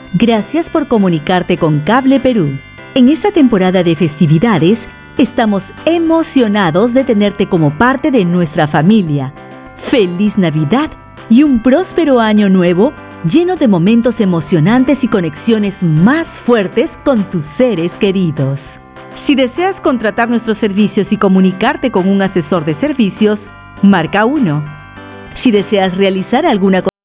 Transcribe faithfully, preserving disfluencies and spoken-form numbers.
Gracias por comunicarte con Cable Perú. En esta temporada de festividades, estamos emocionados de tenerte como parte de nuestra familia. ¡Feliz Navidad y un próspero año nuevo lleno de momentos emocionantes y conexiones más fuertes con tus seres queridos! Si deseas contratar nuestros servicios y comunicarte con un asesor de servicios, marca uno. Si deseas realizar alguna